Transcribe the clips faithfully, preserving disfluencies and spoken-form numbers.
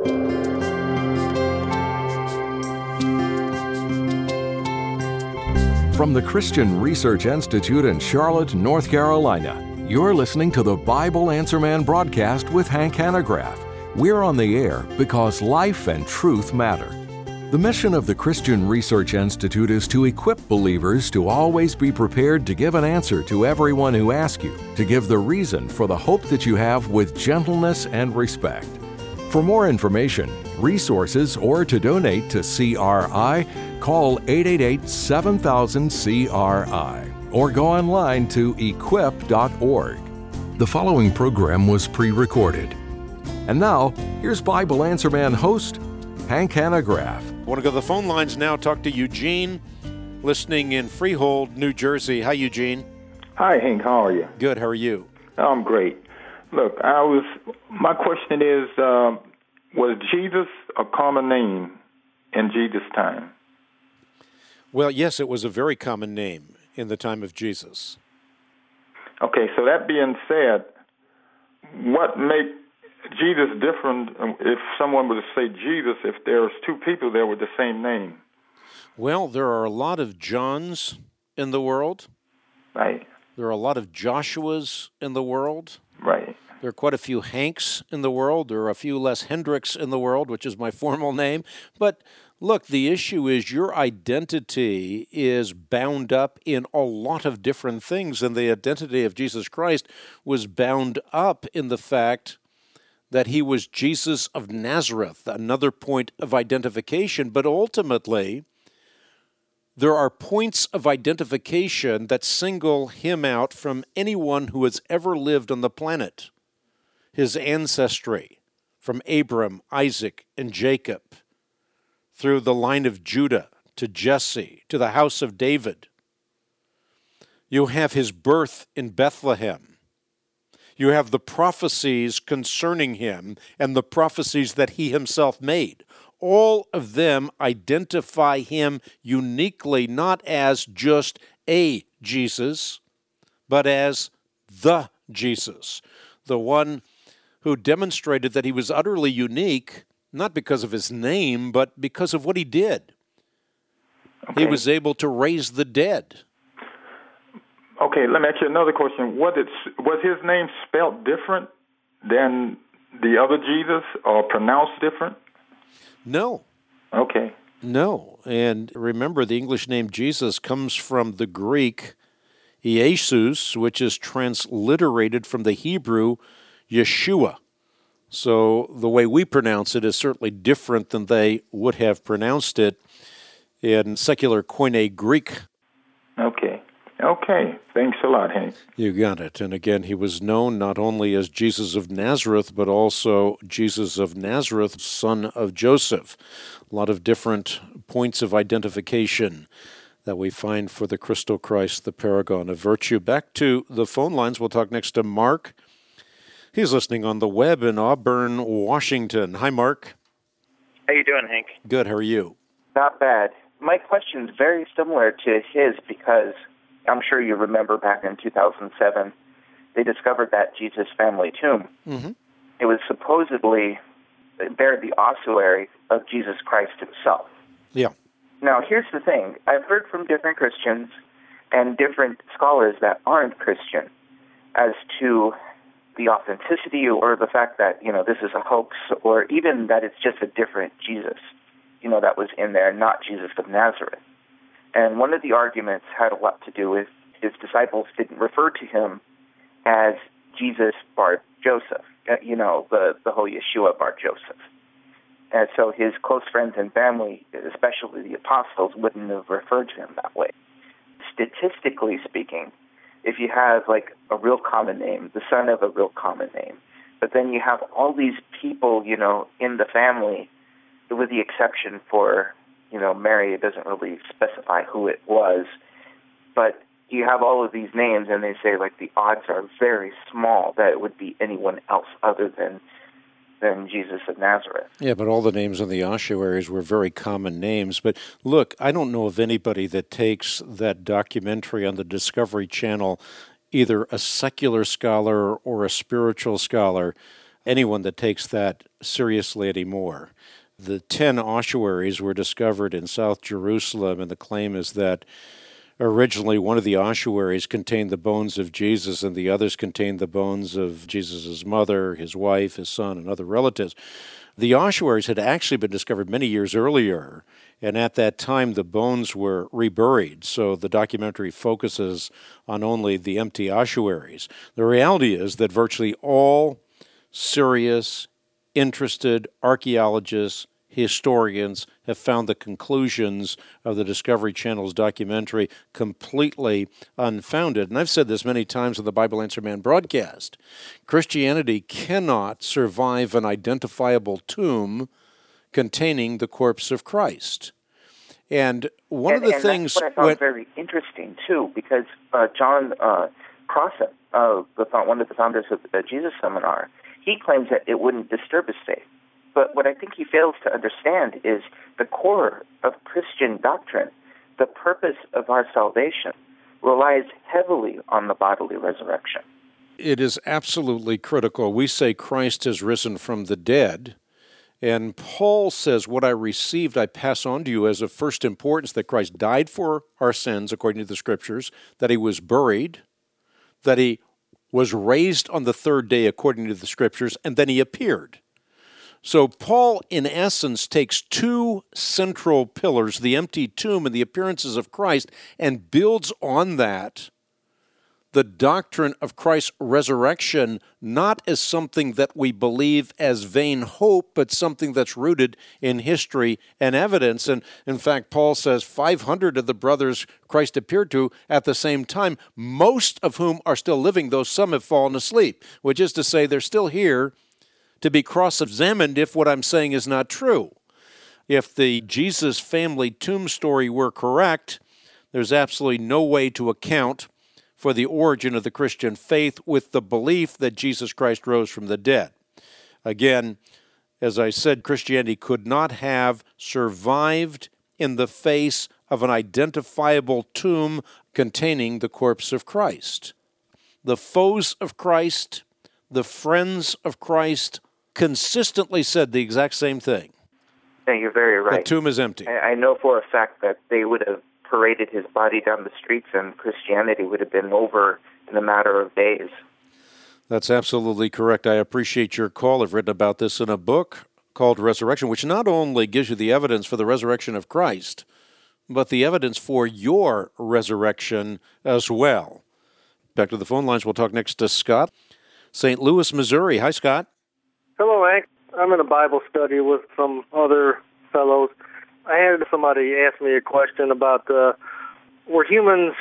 From the Christian Research Institute in Charlotte, North Carolina, you're listening to the Bible Answer Man broadcast with Hank Hanegraaff. We're on the air because life and truth matter. The mission of the Christian Research Institute is to equip believers to always be prepared to give an answer to everyone who asks you, to give the reason for the hope that you have with gentleness and respect. For more information, resources, or to donate to C R I, call eight eight eight, seven thousand, C R I or go online to equip dot org. The following program was pre-recorded. And now, here's Bible Answer Man host, Hank Hanegraaff. I want to go to the phone lines now, talk to Eugene, listening in Freehold, New Jersey. Hi, Eugene. Hi, Hank. How are you? Good. How are you? I'm great. Look, I was. My question is, uh, was Jesus a common name in Jesus' time? Well, yes, it was a very common name in the time of Jesus. Okay, so that being said, what make Jesus different if someone were to say Jesus if there's two people there with the same name? Well, there are a lot of Johns in the world. Right. There are a lot of Joshuas in the world. Right. There are quite a few Hanks in the world. There are a few less Hendricks in the world, which is my formal name. But look, the issue is your identity is bound up in a lot of different things, and the identity of Jesus Christ was bound up in the fact that he was Jesus of Nazareth, another point of identification. But ultimately, there are points of identification that single him out from anyone who has ever lived on the planet. His ancestry, from Abram, Isaac, and Jacob, through the line of Judah to Jesse, to the house of David. You have his birth in Bethlehem. You have the prophecies concerning him and the prophecies that he himself made. All of them identify him uniquely, not as just a Jesus, but as the Jesus, the one who demonstrated that he was utterly unique, not because of his name, but because of what he did. Okay. He was able to raise the dead. Okay, let me ask you another question. Was, it, was his name spelled different than the other Jesus or pronounced different? No. Okay. No. And remember, the English name Jesus comes from the Greek Iesus, which is transliterated from the Hebrew Yeshua. So the way we pronounce it is certainly different than they would have pronounced it in secular Koine Greek. Okay. Okay. Thanks a lot, Hank. You got it. And again, he was known not only as Jesus of Nazareth, but also Jesus of Nazareth, son of Joseph. A lot of different points of identification that we find for the Crystal Christ, the paragon of virtue. Back to the phone lines. We'll talk next to Mark. He's listening on the web in Auburn, Washington. Hi, Mark. How you doing, Hank? Good. How are you? Not bad. My question's very similar to his because I'm sure you remember back in two thousand seven, they discovered that Jesus family tomb. Mm-hmm. It was supposedly it bear the ossuary of Jesus Christ himself. Yeah. Now, here's the thing. I've heard from different Christians and different scholars that aren't Christian as to the authenticity or the fact that, you know, this is a hoax or even that it's just a different Jesus, you know, that was in there, not Jesus of Nazareth. And one of the arguments had a lot to do with his disciples didn't refer to him as Jesus bar Joseph, you know, the, the whole Yeshua bar Joseph. And so his close friends and family, especially the apostles, wouldn't have referred to him that way. Statistically speaking, if you have like a real common name, the son of a real common name, but then you have all these people, you know, in the family, with the exception for, you know, Mary, it doesn't really specify who it was, but you have all of these names and they say like the odds are very small that it would be anyone else other than than Jesus of Nazareth. Yeah, but all the names on the ossuaries were very common names. But look, I don't know of anybody that takes that documentary on the Discovery Channel, either a secular scholar or a spiritual scholar, anyone that takes that seriously anymore. The ten ossuaries were discovered in South Jerusalem, and the claim is that originally one of the ossuaries contained the bones of Jesus, and the others contained the bones of Jesus' mother, his wife, his son, and other relatives. The ossuaries had actually been discovered many years earlier, and at that time the bones were reburied, so the documentary focuses on only the empty ossuaries. The reality is that virtually all serious, interested archaeologists, historians have found the conclusions of the Discovery Channel's documentary completely unfounded. And I've said this many times on the Bible Answer Man broadcast. Christianity cannot survive an identifiable tomb containing the corpse of Christ. And one and, of the and things... that's what I found when, very interesting, too, because uh, John uh, Crossan, uh, the, one of the founders of the Jesus Seminar, he claims that it wouldn't disturb his faith. But what I think he fails to understand is the core of Christian doctrine, the purpose of our salvation, relies heavily on the bodily resurrection. It is absolutely critical. We say Christ has risen from the dead, and Paul says, what I received I pass on to you as of first importance, that Christ died for our sins, according to the Scriptures, that he was buried, that he was raised on the third day, according to the Scriptures, and then he appeared. So Paul, in essence, takes two central pillars, the empty tomb and the appearances of Christ, and builds on that the doctrine of Christ's resurrection, not as something that we believe as vain hope, but something that's rooted in history and evidence. And in fact, Paul says five hundred of the brothers Christ appeared to at the same time, most of whom are still living, though some have fallen asleep, which is to say they're still here to be cross-examined if what I'm saying is not true. If the Jesus family tomb story were correct, there's absolutely no way to account for the origin of the Christian faith with the belief that Jesus Christ rose from the dead. Again, as I said, Christianity could not have survived in the face of an identifiable tomb containing the corpse of Christ. The foes of Christ, the friends of Christ, consistently said the exact same thing. Yeah, you're very right. The tomb is empty. I, I know for a fact that they would have paraded his body down the streets and Christianity would have been over in a matter of days. That's absolutely correct. I appreciate your call. I've written about this in a book called Resurrection, which not only gives you the evidence for the resurrection of Christ, but the evidence for your resurrection as well. Back to the phone lines. We'll talk next to Scott, Saint Louis, Missouri. Hi, Scott. Hello, Hank. I'm in a Bible study with some other fellows. I had somebody ask me a question about uh, were humans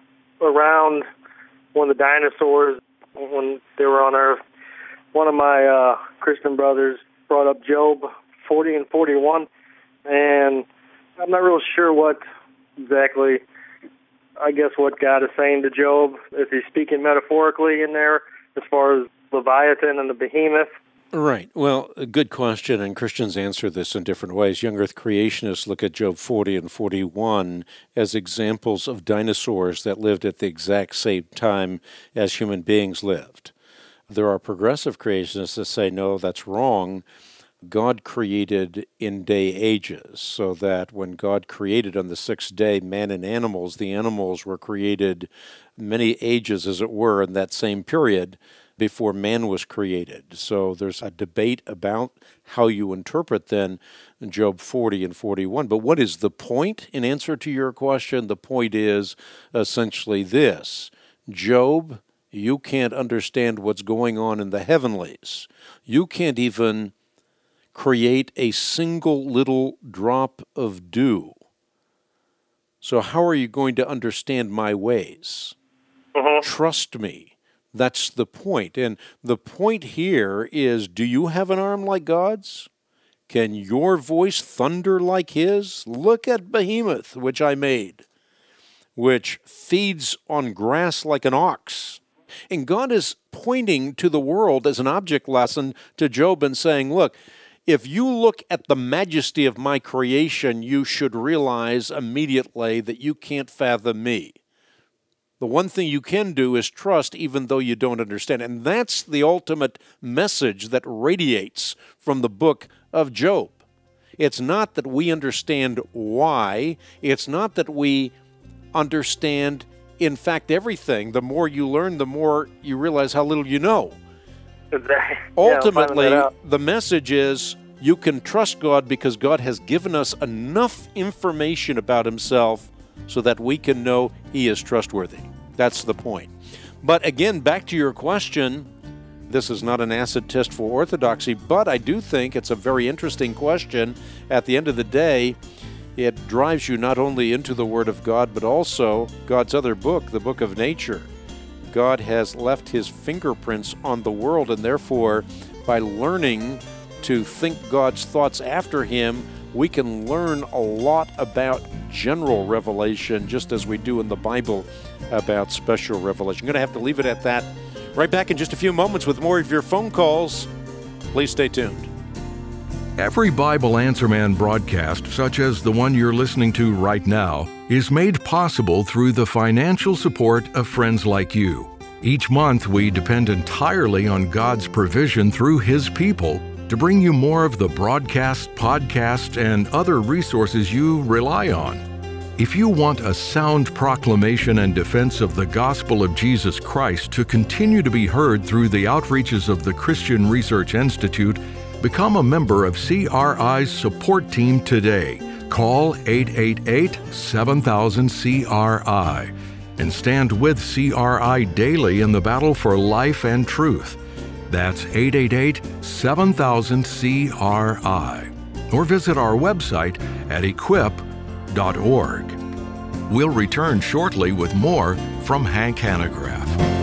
around when the dinosaurs, when they were on Earth? One of my uh, Christian brothers brought up Job forty and forty-one, and I'm not real sure what exactly, I guess, what God is saying to Job. Is he speaking metaphorically in there as far as Leviathan and the behemoth? Right. Well, a good question, and Christians answer this in different ways. Young Earth creationists look at Job forty and forty-one as examples of dinosaurs that lived at the exact same time as human beings lived. There are progressive creationists that say, no, that's wrong. God created in day ages, so that when God created on the sixth day man and animals, the animals were created many ages, as it were, in that same period before man was created. So there's a debate about how you interpret then Job forty and forty-one. But what is the point in answer to your question? The point is essentially this. Job, you can't understand what's going on in the heavenlies. You can't even create a single little drop of dew. So how are you going to understand my ways? Mm-hmm. Trust me. That's the point. And the point here is, do you have an arm like God's? Can your voice thunder like his? Look at Behemoth, which I made, which feeds on grass like an ox. And God is pointing to the world as an object lesson to Job and saying, look, if you look at the majesty of my creation, you should realize immediately that you can't fathom me. The one thing you can do is trust even though you don't understand. And that's the ultimate message that radiates from the book of Job. It's not that we understand why. It's not that we understand, in fact, everything. The more you learn, the more you realize how little you know. Exactly. Ultimately, yeah, the message is you can trust God because God has given us enough information about himself so that we can know he is trustworthy. That's the point. But again, back to your question, this is not an acid test for orthodoxy, but I do think it's a very interesting question. At the end of the day, it drives you not only into the Word of God, but also God's other book, the book of nature. God has left his fingerprints on the world, and therefore, by learning to think God's thoughts after him, we can learn a lot about general revelation, just as we do in the Bible about special revelation. I'm going to have to leave it at that. Right back in just a few moments with more of your phone calls. Please stay tuned. Every Bible Answer Man broadcast, such as the one you're listening to right now, is made possible through the financial support of friends like you. Each month, we depend entirely on God's provision through his people to bring you more of the broadcast, podcast, and other resources you rely on. If you want a sound proclamation and defense of the gospel of Jesus Christ to continue to be heard through the outreaches of the Christian Research Institute, become a member of C R I's support team today. Call eight eight eight, seven thousand, C R I and stand with C R I daily in the battle for life and truth. That's eight eight eight, seven thousand, C R I. Or visit our website at equip dot org. We'll return shortly with more from Hank Hanegraaff.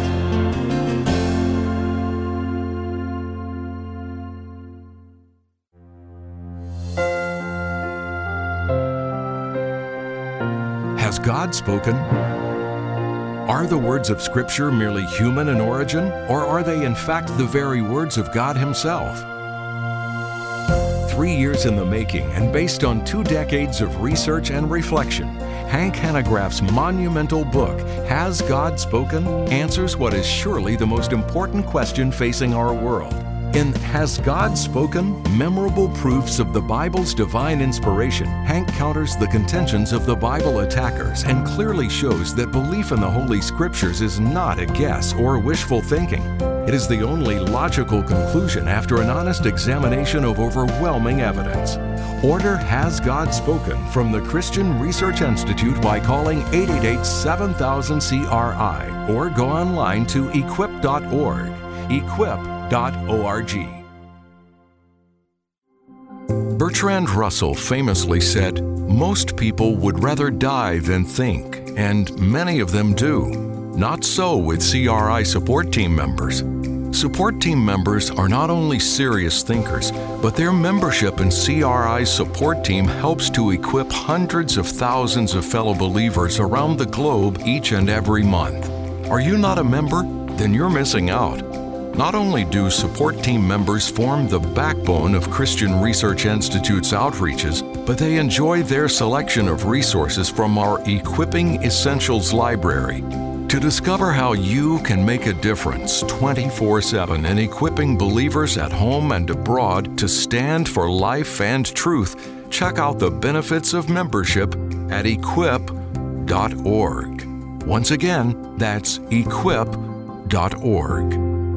Has God spoken? Are the words of Scripture merely human in origin, or are they in fact the very words of God himself? Three years in the making and based on two decades of research and reflection, Hank Hanegraaff's monumental book, Has God Spoken?, answers what is surely the most important question facing our world. In Has God Spoken? Memorable Proofs of the Bible's Divine Inspiration, Hank counters the contentions of the Bible attackers and clearly shows that belief in the Holy Scriptures is not a guess or wishful thinking. It is the only logical conclusion after an honest examination of overwhelming evidence. Order Has God Spoken from the Christian Research Institute by calling eight eight eight, seven thousand, C R I or go online to equip dot org. equip dot org. Bertrand Russell famously said, "Most people would rather die than think, and many of them do. Not so with C R I support team members. Support team members are not only serious thinkers, but their membership in C R I's support team helps to equip hundreds of thousands of fellow believers around the globe each and every month. Are you not a member? Then you're missing out. Not only do support team members form the backbone of Christian Research Institute's outreaches, but they enjoy their selection of resources from our Equipping Essentials library. To discover how you can make a difference twenty-four seven in equipping believers at home and abroad to stand for life and truth, check out the benefits of membership at equip dot org. Once again, that's equip dot org.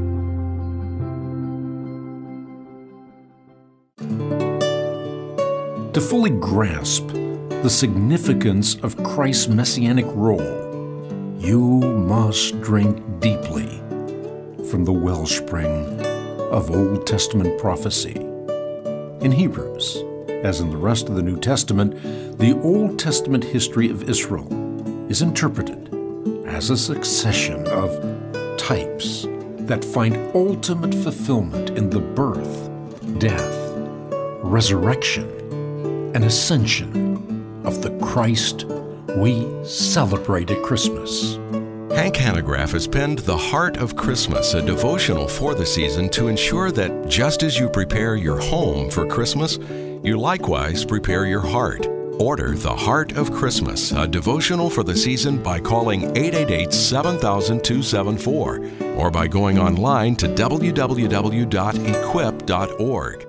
To fully grasp the significance of Christ's messianic role, you must drink deeply from the wellspring of Old Testament prophecy. In Hebrews, as in the rest of the New Testament, the Old Testament history of Israel is interpreted as a succession of types that find ultimate fulfillment in the birth, death, resurrection, and ascension of the Christ we celebrate at Christmas. Hank Hanegraaff has penned The Heart of Christmas, a devotional for the season to ensure that just as you prepare your home for Christmas, you likewise prepare your heart. Order The Heart of Christmas, a devotional for the season, by calling eight eight eight, seven thousand, two seven four or by going online to w w w dot equip dot org.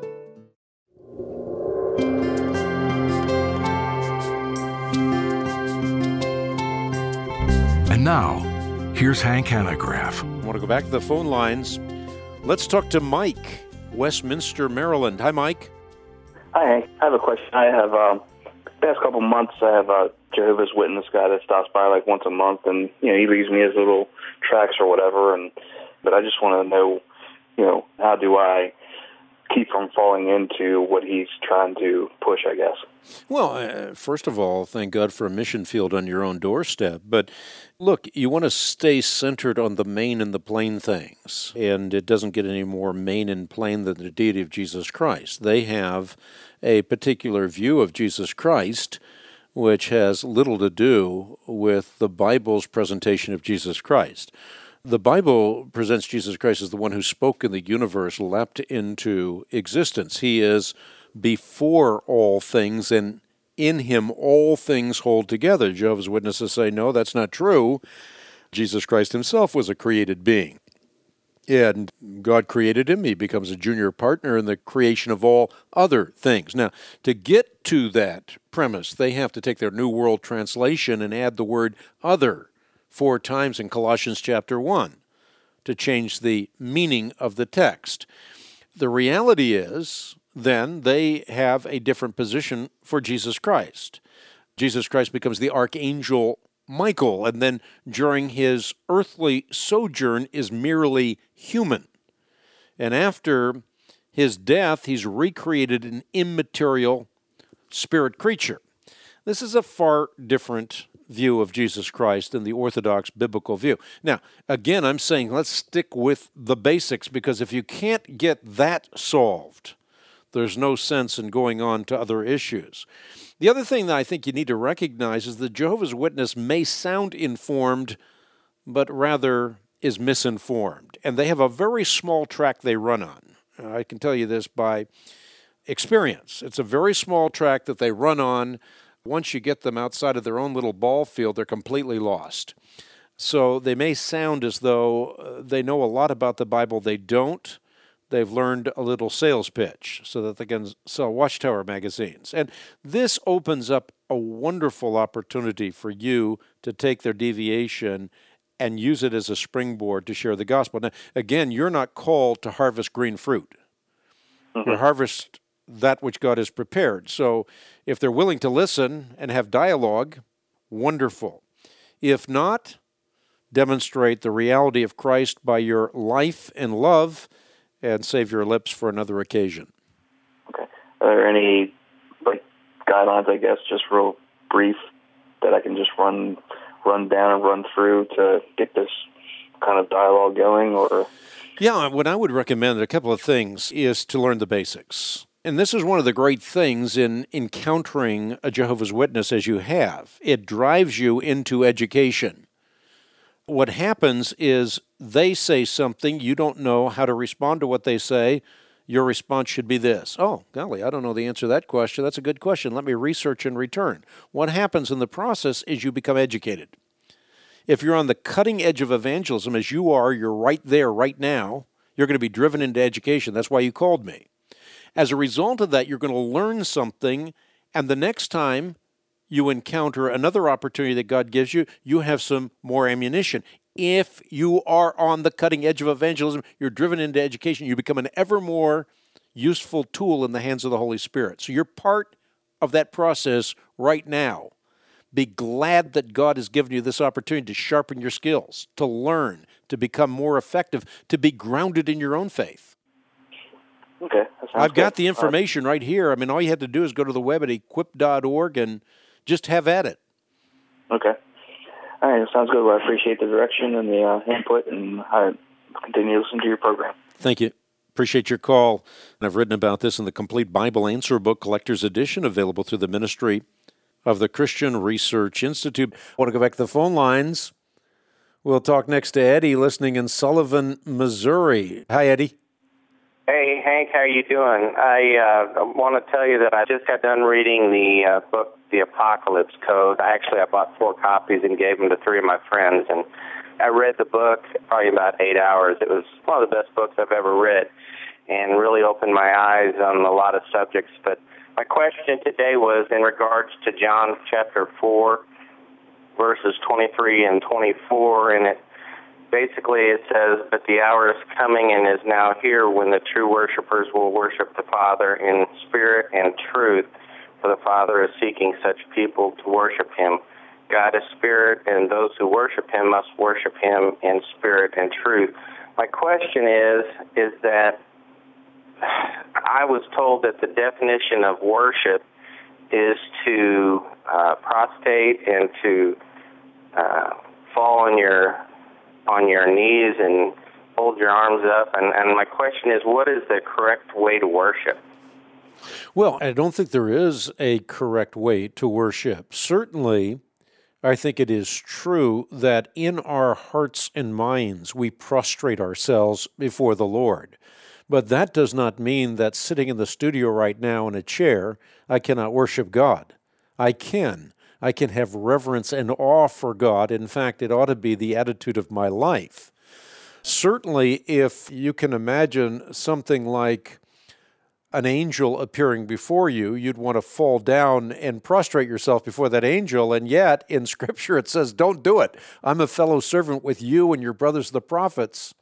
And now, here's Hank Hanegraaff. I want to go back to the phone lines. Let's talk to Mike, Westminster, Maryland. Hi, Mike. Hi, Hank. I have a question. I have, um, the past couple months, I have a Jehovah's Witness guy that stops by like once a month, and, you know, he leaves me his little tracts or whatever, and but I just want to know, you know, how do I keep from falling into what he's trying to push, I guess. Well, uh, first of all, thank God for a mission field on your own doorstep. But look, you want to stay centered on the main and the plain things. And it doesn't get any more main and plain than the deity of Jesus Christ. They have a particular view of Jesus Christ which has little to do with the Bible's presentation of Jesus Christ. The Bible presents Jesus Christ as the one who spoke and the universe leapt into existence. He is before all things, and in him all things hold together. Jehovah's Witnesses say, no, that's not true. Jesus Christ himself was a created being. And God created him. He becomes a junior partner in the creation of all other things. Now, to get to that premise, they have to take their New World Translation and add the word other four times in Colossians chapter one to change the meaning of the text. The reality is, then, they have a different position for Jesus Christ. Jesus Christ becomes the archangel Michael, and then during his earthly sojourn is merely human. And after his death, he's recreated an immaterial spirit creature. This is a far different view of Jesus Christ than the Orthodox biblical view. Now, again, I'm saying let's stick with the basics, because if you can't get that solved, there's no sense in going on to other issues. The other thing that I think you need to recognize is that Jehovah's Witness may sound informed, but rather is misinformed. And they have a very small track they run on. I can tell you this by experience. It's a very small track that they run on. Once you get them outside of their own little ball field, they're completely lost. So they may sound as though they know a lot about the Bible. They don't. They've learned a little sales pitch so that they can sell Watchtower magazines. And this opens up a wonderful opportunity for you to take their deviation and use it as a springboard to share the gospel. Now, again, you're not called to harvest green fruit. Mm-hmm. You harvest that which God has prepared. So if they're willing to listen and have dialogue, wonderful. If not, demonstrate the reality of Christ by your life and love, and save your lips for another occasion. Okay. Are there any like guidelines, I guess, just real brief, that I can just run run down and run through to get this kind of dialogue going? Or yeah, what I would recommend, a couple of things, is to learn the basics. And this is one of the great things in encountering a Jehovah's Witness as you have. It drives you into education. What happens is they say something, you don't know how to respond to what they say. Your response should be this: oh, golly, I don't know the answer to that question. That's a good question. Let me research and return. What happens in the process is you become educated. If you're on the cutting edge of evangelism, as you are, you're right there right now, you're going to be driven into education. That's why you called me. As a result of that, you're going to learn something, and the next time you encounter another opportunity that God gives you, you have some more ammunition. If you are on the cutting edge of evangelism, you're driven into education, you become an ever more useful tool in the hands of the Holy Spirit. So you're part of that process right now. Be glad that God has given you this opportunity to sharpen your skills, to learn, to become more effective, to be grounded in your own faith. Okay. I've got good. the information right here. I mean, all you had to do is go to the web at equip dot org and just have at it. Okay. All right. Sounds good. Well, I appreciate the direction and the uh, input, and I continue to listen to your program. Thank you. Appreciate your call. And I've written about this in the Complete Bible Answer Book Collector's Edition, available through the ministry of the Christian Research Institute. I want to go back to the phone lines. We'll talk next to Eddie, listening in Sullivan, Missouri. Hi, Eddie. Hey, Hank, how you doing? I uh, want to tell you that I just got done reading the uh, book, The Apocalypse Code. I actually I bought four copies and gave them to three of my friends, and I read the book probably about eight hours. It was one of the best books I've ever read and really opened my eyes on a lot of subjects. But my question today was in regards to John chapter four, verses twenty-three and twenty-four, and it basically it says, "But the hour is coming and is now here when the true worshipers will worship the Father in spirit and truth, for the Father is seeking such people to worship him. God is spirit, and those who worship him must worship him in spirit and truth." My question is, is that I was told that the definition of worship is to uh, prostrate and to uh, fall on your on your knees and hold your arms up. And, and my question is, what is the correct way to worship? Well, I don't think there is a correct way to worship. Certainly, I think it is true that in our hearts and minds we prostrate ourselves before the Lord. But that does not mean that sitting in the studio right now in a chair, I cannot worship God. I can. I can have reverence and awe for God. In fact, it ought to be the attitude of my life. Certainly, if you can imagine something like an angel appearing before you, you'd want to fall down and prostrate yourself before that angel. And yet, in Scripture, it says, don't do it. I'm a fellow servant with you and your brothers, the prophets.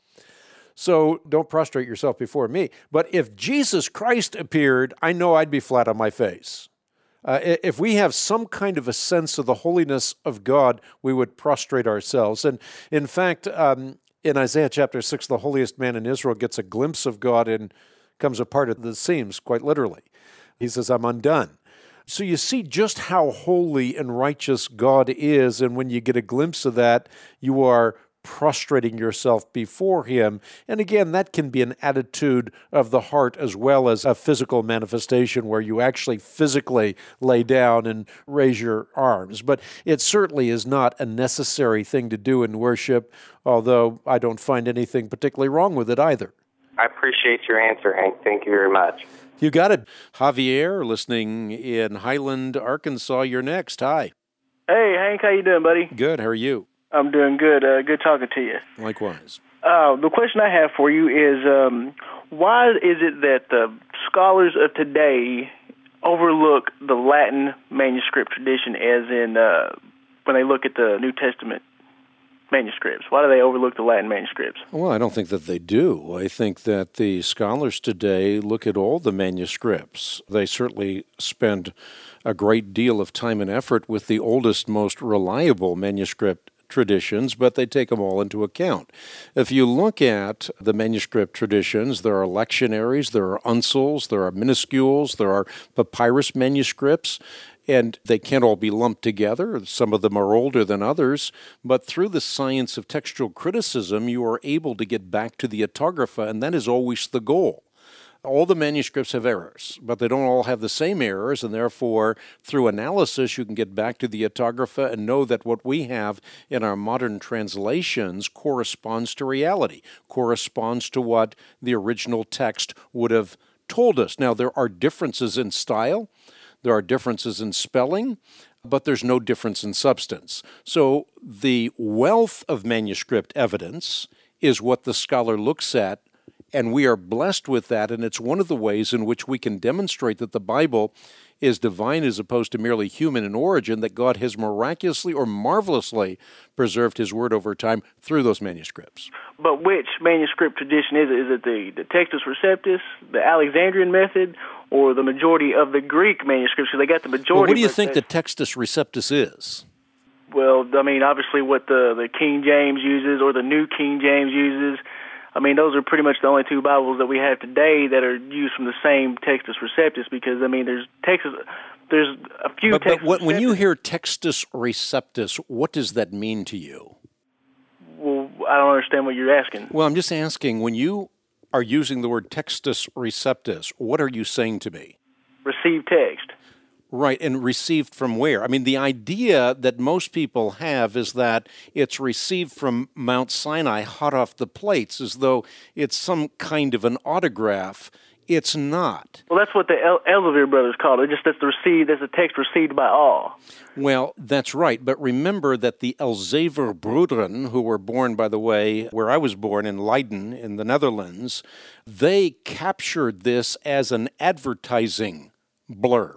So don't prostrate yourself before me. But if Jesus Christ appeared, I know I'd be flat on my face. Uh, if we have some kind of a sense of the holiness of God, we would prostrate ourselves. And in fact, um, in Isaiah chapter six, the holiest man in Israel gets a glimpse of God and comes apart at the seams, quite literally. He says, I'm undone. So you see just how holy and righteous God is, and when you get a glimpse of that, you are prostrating yourself before him. And again, that can be an attitude of the heart as well as a physical manifestation where you actually physically lay down and raise your arms. But it certainly is not a necessary thing to do in worship, although I don't find anything particularly wrong with it either. I appreciate your answer, Hank. Thank you very much. You got it. Javier, listening in Highland, Arkansas, you're next. Hi. Hey, Hank, how you doing, buddy? Good. How are you? I'm doing good. Uh, good talking to you. Likewise. Uh, the question I have for you is, um, why is it that the scholars of today overlook the Latin manuscript tradition, as in uh, when they look at the New Testament manuscripts? Why do they overlook the Latin manuscripts? Well, I don't think that they do. I think that the scholars today look at all the manuscripts. They certainly spend a great deal of time and effort with the oldest, most reliable manuscript traditions, but they take them all into account. If you look at the manuscript traditions, there are lectionaries, there are uncials, there are minuscules, there are papyrus manuscripts, and they can't all be lumped together. Some of them are older than others, but through the science of textual criticism, you are able to get back to the autographa, and that is always the goal. All the manuscripts have errors, but they don't all have the same errors, and therefore, through analysis, you can get back to the autographa and know that what we have in our modern translations corresponds to reality, corresponds to what the original text would have told us. Now, there are differences in style, there are differences in spelling, but there's no difference in substance. So the wealth of manuscript evidence is what the scholar looks at, and we are blessed with that, and it's one of the ways in which we can demonstrate that the Bible is divine as opposed to merely human in origin, that God has miraculously or marvelously preserved his word over time through those manuscripts. But which manuscript tradition is it? Is it the, the Textus Receptus, the Alexandrian method, or the majority of the Greek manuscripts? So they got the majority. Well, what do you think the Textus Receptus is? Well, I mean, obviously what the, the King James uses or the New King James uses. I mean, those are pretty much the only two Bibles that we have today that are used from the same Textus Receptus, because, I mean, there's Textus, there's a few but, Textus but what, Receptus. When you hear Textus Receptus, what does that mean to you? Well, I don't understand what you're asking. Well, I'm just asking, when you are using the word Textus Receptus, what are you saying to me? Receive text. Right, and received from where? I mean, the idea that most people have is that it's received from Mount Sinai hot off the plates, as though it's some kind of an autograph. It's not. Well, that's what the El- Elzevir brothers called it, just that's the received, that's the text received by all. Well, that's right, but remember that the Elzevir Broederen, who were born, by the way, where I was born in Leiden in the Netherlands, they captured this as an advertising blurb.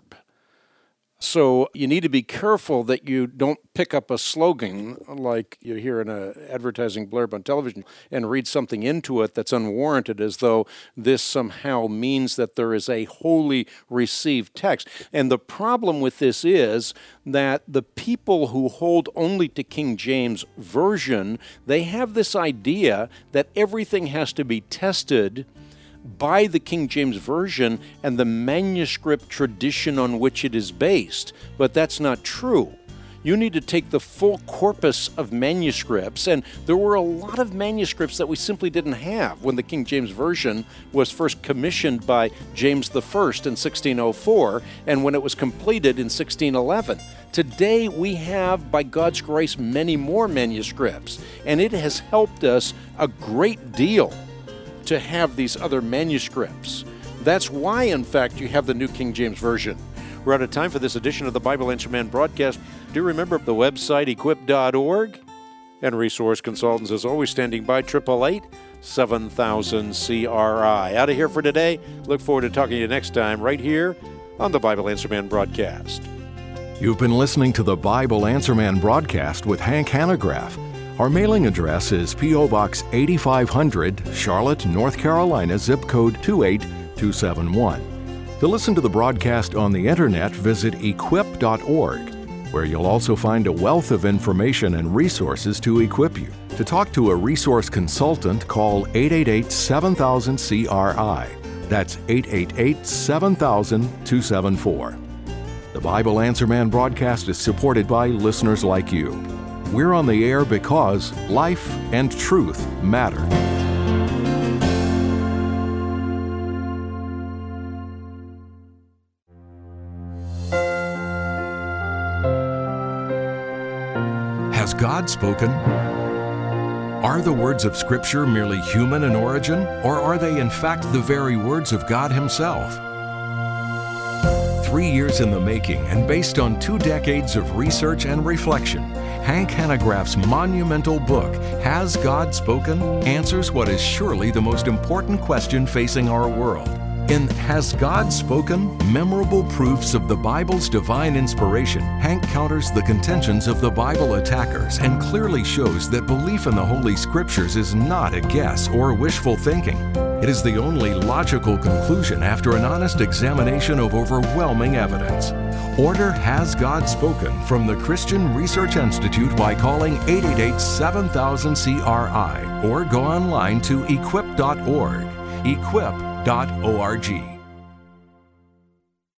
So you need to be careful that you don't pick up a slogan like you hear in an advertising blurb on television and read something into it that's unwarranted, as though this somehow means that there is a wholly received text. And the problem with this is that the people who hold only to King James Version, they have this idea that everything has to be tested by the King James Version and the manuscript tradition on which it is based. But that's not true. You need to take the full corpus of manuscripts, and there were a lot of manuscripts that we simply didn't have when the King James Version was first commissioned by James the First in sixteen oh four, and when it was completed in sixteen eleven. Today we have, by God's grace, many more manuscripts, and it has helped us a great deal to have these other manuscripts. That's why, in fact, you have the New King James Version. We're out of time for this edition of the Bible Answer Man broadcast. Do remember the website, equip dot org, and Resource Consultants is always standing by, eight eight eight, seven thousand C R I. Out of here for today. Look forward to talking to you next time right here on the Bible Answer Man broadcast. You've been listening to the Bible Answer Man broadcast with Hank Hanegraaff. Our mailing address is P O Box eighty-five hundred, Charlotte, North Carolina, zip code two eight two seven one. To listen to the broadcast on the internet, visit equip dot org, where you'll also find a wealth of information and resources to equip you. To talk to a resource consultant, call eight eight eight, seven thousand, C R I. That's eight eight eight, seven thousand, two seven four. The Bible Answer Man broadcast is supported by listeners like you. We're on the air because life and truth matter. Has God spoken? Are the words of Scripture merely human in origin, or are they in fact the very words of God Himself? Three years in the making and based on two decades of research and reflection, Hank Hanegraaff's monumental book, Has God Spoken?, answers what is surely the most important question facing our world. In Has God Spoken? Memorable Proofs of the Bible's Divine Inspiration, Hank counters the contentions of the Bible attackers and clearly shows that belief in the Holy Scriptures is not a guess or wishful thinking. It is the only logical conclusion after an honest examination of overwhelming evidence. Order Has God Spoken from the Christian Research Institute by calling eight eight eight, seven thousand, C R I or go online to equip dot org. equip dot org.